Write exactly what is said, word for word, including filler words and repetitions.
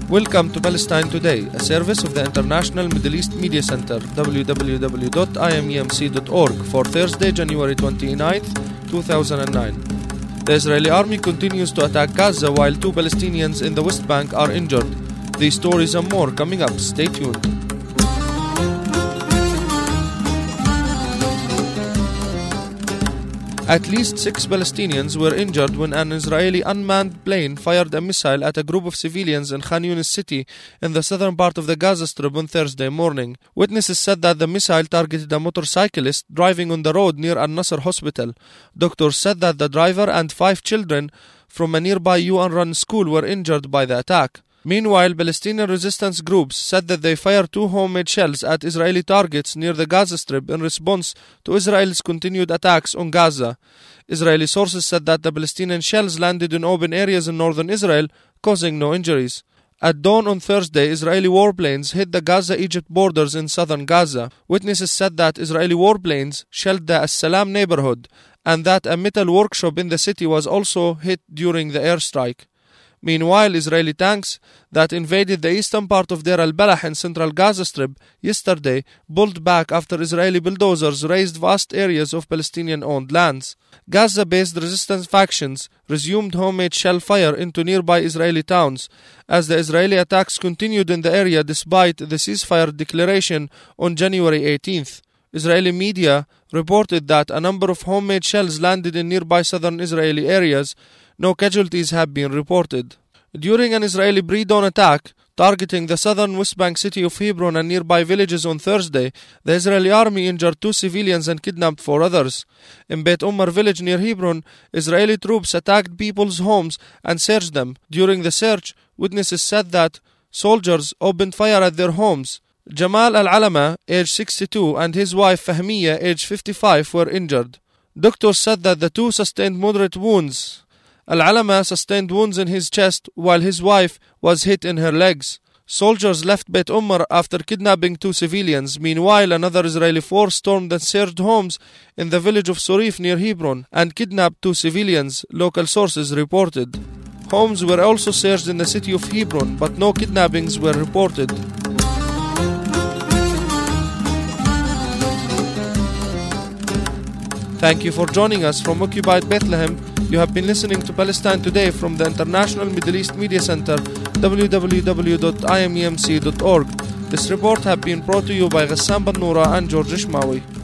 Welcome to Palestine Today, a service of the International Middle East Media Center, w w w dot i m e m c dot org, for Thursday, January twenty-ninth, two thousand nine. The Israeli army continues to attack Gaza while two Palestinians in the West Bank are injured. These stories and more coming up. Stay tuned. At least six Palestinians were injured when an Israeli unmanned plane fired a missile at a group of civilians in Khan Yunis city in the southern part of the Gaza Strip on Thursday morning. Witnesses said that the missile targeted a motorcyclist driving on the road near Al-Nasr hospital. Doctors said that the driver and five children from a nearby U N-run school were injured by the attack. Meanwhile, Palestinian resistance groups said that they fired two homemade shells at Israeli targets near the Gaza Strip in response to Israel's continued attacks on Gaza. Israeli sources said that the Palestinian shells landed in open areas in northern Israel, causing no injuries. At dawn on Thursday, Israeli warplanes hit the Gaza-Egypt borders in southern Gaza. Witnesses said that Israeli warplanes shelled the As-Salam neighborhood and that a metal workshop in the city was also hit during the airstrike. Meanwhile, Israeli tanks that invaded the eastern part of Deir al-Balah in central Gaza Strip yesterday pulled back after Israeli bulldozers razed vast areas of Palestinian-owned lands. Gaza-based resistance factions resumed homemade shell fire into nearby Israeli towns as the Israeli attacks continued in the area despite the ceasefire declaration on January eighteenth. Israeli media reported that a number of homemade shells landed in nearby southern Israeli areas. No casualties have been reported. During an Israeli pre-dawn attack targeting the southern West Bank city of Hebron and nearby villages on Thursday, the Israeli army injured two civilians and kidnapped four others. In Beit Umar village near Hebron, Israeli troops attacked people's homes and searched them. During the search, witnesses said that soldiers opened fire at their homes. Jamal Al-Alama, age sixty-two, and his wife Fahmiya, age fifty-five, were injured. Doctors said that the two sustained moderate wounds. Al-Alama sustained wounds in his chest while his wife was hit in her legs. Soldiers left Beit Umar after kidnapping two civilians. Meanwhile, another Israeli force stormed and searched homes in the village of Surif near Hebron and kidnapped two civilians, local sources reported. Homes were also searched in the city of Hebron, but no kidnappings were reported. Thank you for joining us from occupied Bethlehem. You have been listening to Palestine Today from the International Middle East Media Center, w w w dot i m e m c dot org. This report has been brought to you by Ghassan Bannoura and George Ishmawi.